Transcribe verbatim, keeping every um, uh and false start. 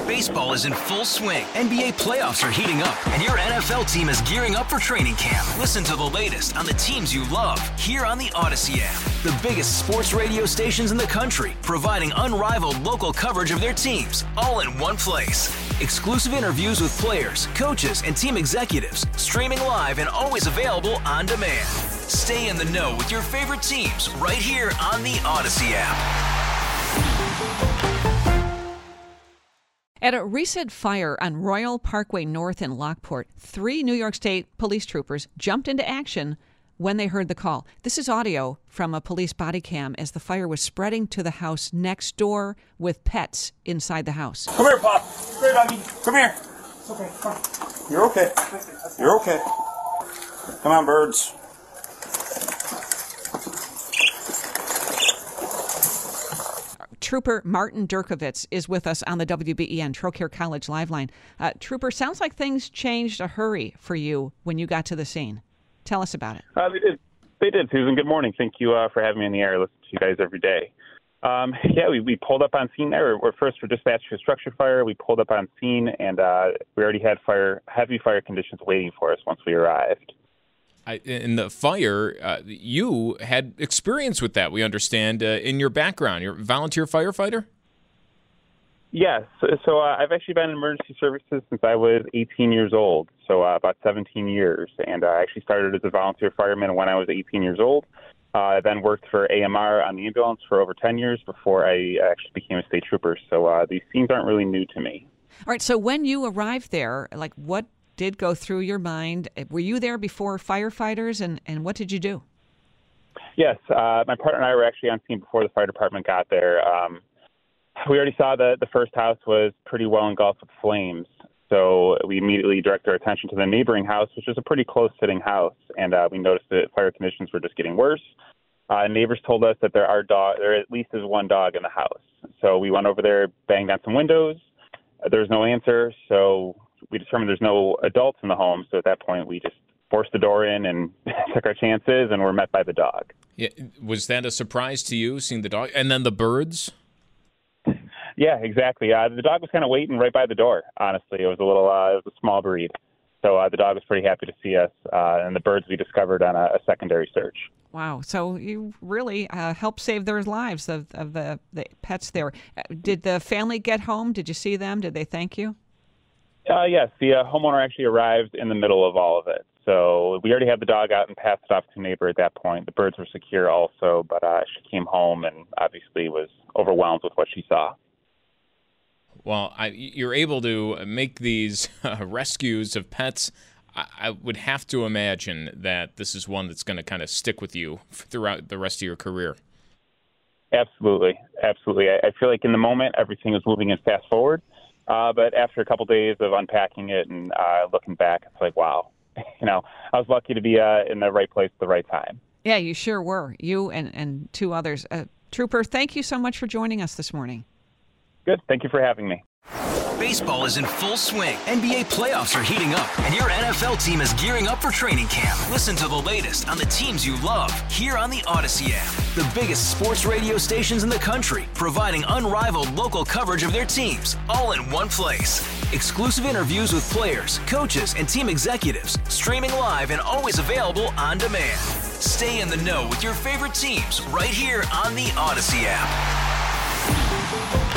Baseball is in full swing. N B A playoffs are heating up, and your N F L team is gearing up for training camp. Listen to the latest on the teams you love here on the Odyssey app. The biggest sports radio stations in the country, providing unrivaled local coverage of their teams, all in one place. Exclusive interviews with players, coaches, and team executives, streaming live and always available on demand. Stay in the know with your favorite teams right here on the Odyssey app. At a recent fire on Royal Parkway North in Lockport, three New York State police troopers jumped into action when they heard the call. This is audio from a police body cam as the fire was spreading to the house next door with pets inside the house. Come here, Pop. Come here, doggy. Come here. It's okay. Come on. You're okay. You're okay. Come on, birds. Trooper Martin Durkovitz is with us on the W B E N Trocaire College Live Line. Uh, Trooper, sounds like things changed a hurry for you when you got to the scene. Tell us about it. Uh, they did, they did, Susan. Good morning. Thank you uh, for having me in the air. I listen to you guys every day. Um, yeah, we, we pulled up on scene there. We're first for dispatch for structure fire. We pulled up on scene, and uh, we already had fire, heavy fire conditions waiting for us once we arrived. I, in the fire, uh, you had experience with that, we understand, uh, in your background. You're a volunteer firefighter? Yes. So, so uh, I've actually been in emergency services since I was eighteen years old, so uh, about seventeen years. And uh, I actually started as a volunteer fireman when I was eighteen years old. Uh, I then worked for A M R on the ambulance for over ten years before I actually became a state trooper. So uh, these scenes aren't really new to me. All right, so when you arrived there, like what did go through your mind? Were you there before firefighters, and, and what did you do? Yes, uh, my partner and I were actually on scene before the fire department got there. Um, we already saw that the first house was pretty well engulfed with flames, so we immediately directed our attention to the neighboring house, which is a pretty close-sitting house, and uh, we noticed that fire conditions were just getting worse. Uh, neighbors told us that there are dog, there at least is one dog in the house, so we went over there, banged on some windows. Uh, there was no answer, so we determined there's no adults in the home, so at that point we just forced the door in and took our chances, and were met by the dog. Yeah, was that a surprise to you, seeing the dog? And then the birds? Yeah, exactly. Uh, the dog was kind of waiting right by the door, honestly. It was a little, uh, it was a small breed. So uh, the dog was pretty happy to see us, uh, and the birds we discovered on a, a secondary search. Wow. So you really uh, helped save their lives, of, of the, the pets there. Uh, did the family get home? Did you see them? Did they thank you? Uh, yes, the uh, homeowner actually arrived in the middle of all of it. So we already had the dog out and passed it off to a neighbor at that point. The birds were secure also, but uh, she came home and obviously was overwhelmed with what she saw. Well, I, you're able to make these uh, rescues of pets. I, I would have to imagine that this is one that's going to kind of stick with you throughout the rest of your career. Absolutely. Absolutely. I, I feel like in the moment, everything is moving in fast forward. Uh, but after a couple days of unpacking it and uh, looking back, it's like, wow, you know, I was lucky to be uh, in the right place at the right time. Yeah, you sure were. You and, and two others. Uh, Trooper, thank you so much for joining us this morning. Good. Thank you for having me. Baseball is in full swing. N B A playoffs are heating up, and your N F L team is gearing up for training camp. Listen to the latest on the teams you love here on the Odyssey app. The biggest sports radio stations in the country, providing unrivaled local coverage of their teams, all in one place. Exclusive interviews with players, coaches, and team executives, streaming live and always available on demand. Stay in the know with your favorite teams right here on the Odyssey app.